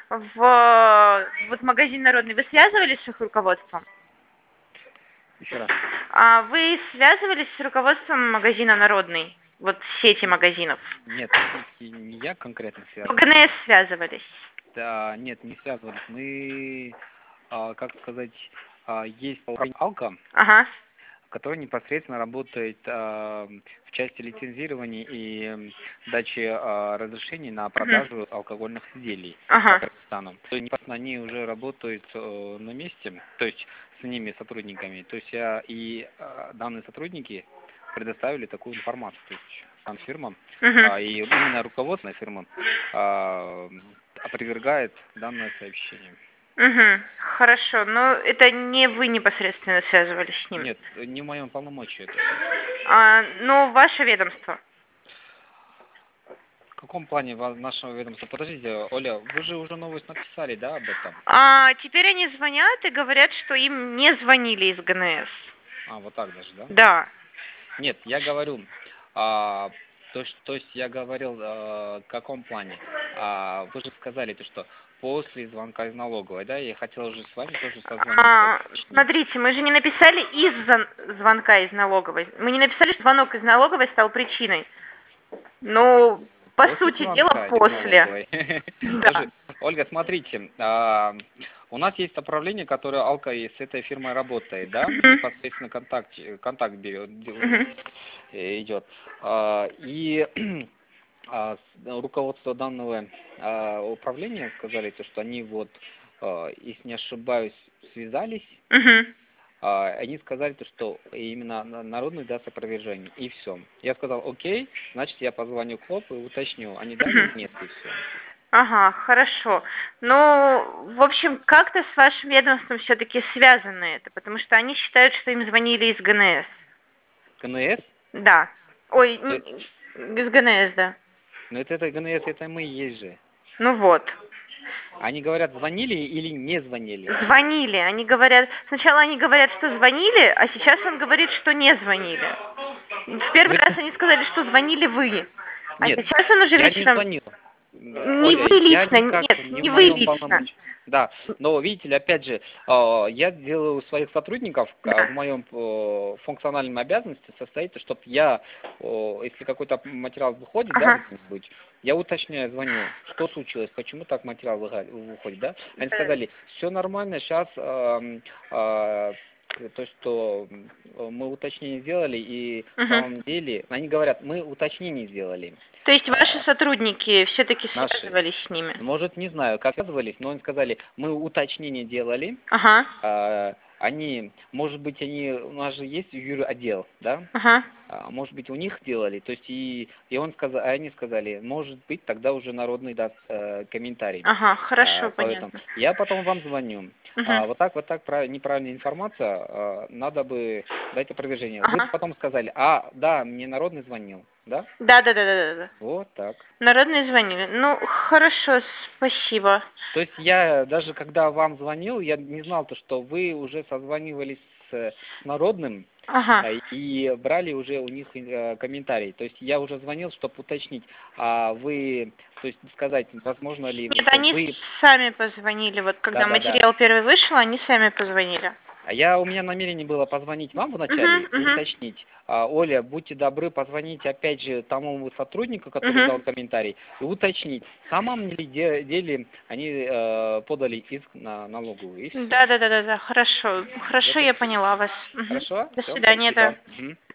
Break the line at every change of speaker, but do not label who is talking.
вот магазин Народный. Вы связывались с их руководством?
Еще раз.
Вы связывались с руководством магазина Народный? Вот сети магазинов?
Нет, не я конкретно
В
связывался.
ГНС связывались?
Да, нет, не связывались. Мы, как сказать, есть Алка,
Ага.
который непосредственно работает в части лицензирования и дачи разрешений на
Мгм.
продажу алкогольных изделий по
Ага.
Казахстану. То есть непосредственно они уже работают на месте, то есть с ними сотрудниками. То есть данные сотрудники предоставили такую информацию, то есть сам фирма
Мгм.
и именно руководство фирмы опровергает данное сообщение.
Угу. Хорошо, но это не вы непосредственно связывались с ними?
Нет, не в моем полномочии это.
Ну, ваше ведомство.
В каком плане нашего ведомства? Подождите, Оля, вы же уже новость написали, да, об этом?
Теперь они звонят и говорят, что им не звонили из ГНС.
Вот так даже, да?
Да.
Нет, я говорю, а, то есть я говорил, в каком плане? Вы же сказали, то, что после звонка из налоговой, да, я хотел уже с вами тоже созвониться, уточнить.
Смотрите, мы же не написали из-за звонка из налоговой. Мы не написали, что звонок из налоговой стал причиной. Ну, по
После
сути дела,
звонка из
после.
налоговой.
Да.
Даже, Ольга, смотрите, у нас есть направление, которое Алка и с этой фирмой работает, да,
Мгм.
непосредственно контакт берет,
Мгм.
идет. И руководство данного управления сказали, то, что они вот, если не ошибаюсь, связались.
Мгм.
Они сказали, то, что именно народный даст опровержение, и все. Я сказал, окей, значит, я позвоню КОП и уточню, они дали
Мгм.
или нет, и все.
Ага, хорошо. Ну, в общем, как-то с вашим ведомством все-таки связано это, потому что они считают, что им звонили из ГНС.
КНС?
Да. Ой,
Э,
из ГНС, да.
Ну это ГНС, это мы и есть же.
Ну вот.
Они говорят, звонили или не звонили?
Звонили. Они говорят, сначала они говорят, что звонили, а сейчас он говорит, что не звонили. В первый
Ну,
раз они сказали, что звонили вы. А
нет,
сейчас он уже
я не
вечером...
звонил.
Не
Оля,
вы
я
лично,
никак
нет,
не
не
в
вы
моем
лично.
полномочии. Да, но видите ли, опять же, я делаю своих сотрудников, в
Да.
моем функциональном обязанности состоит, чтобы я, если какой-то материал выходит, да,
Ага.
где-нибудь, я уточняю, звоню, что случилось, почему так материал выходит, да. Они
Да.
сказали, все нормально, сейчас то, что мы уточнение сделали, и в
Мгм.
самом деле, они говорят, мы уточнение сделали.
То есть ваши сотрудники все-таки
Наши.
связывались с ними?
Может, не знаю, как связывались, но они сказали, мы уточнение делали,
Ага.
они, может быть, у нас же есть юротдел, да?
Ага.
Может быть, у них делали, то есть они сказали, может быть, тогда уже народный даст комментарий
Ага, хорошо,
по этому.
понятно.
Я потом вам звоню.
Мгм.
Вот так неправильная информация, надо бы дать опровержение. Вы
Ага.
потом сказали, да, мне народный звонил, да?
Да, да, да, да, да, да.
Вот так.
Народные звонили. Ну, хорошо, спасибо.
То есть я даже когда вам звонил, я не знал то, что вы уже созванивались с народным
Ага.
и брали уже у них комментарий. То есть я уже звонил, чтобы уточнить, вы, то есть сказать, возможно ли,
Нет,
что
они
вы,
сами позвонили. Вот когда
да.
материал первый вышел, они сами позвонили.
У меня намерение было позвонить вам вначале
Угу,
и
угу,
уточнить. Оля, будьте добры, позвоните опять же тому сотруднику, который
угу.
дал комментарий, и уточнить, в самом ли деле они подали иск на налоговую, и все.
Да, да, да, да, да. Хорошо. Хорошо,
Вот и
я
все.
поняла вас. Мгм.
Хорошо?
До
Все,
свидания, да.
спасибо. Мгм.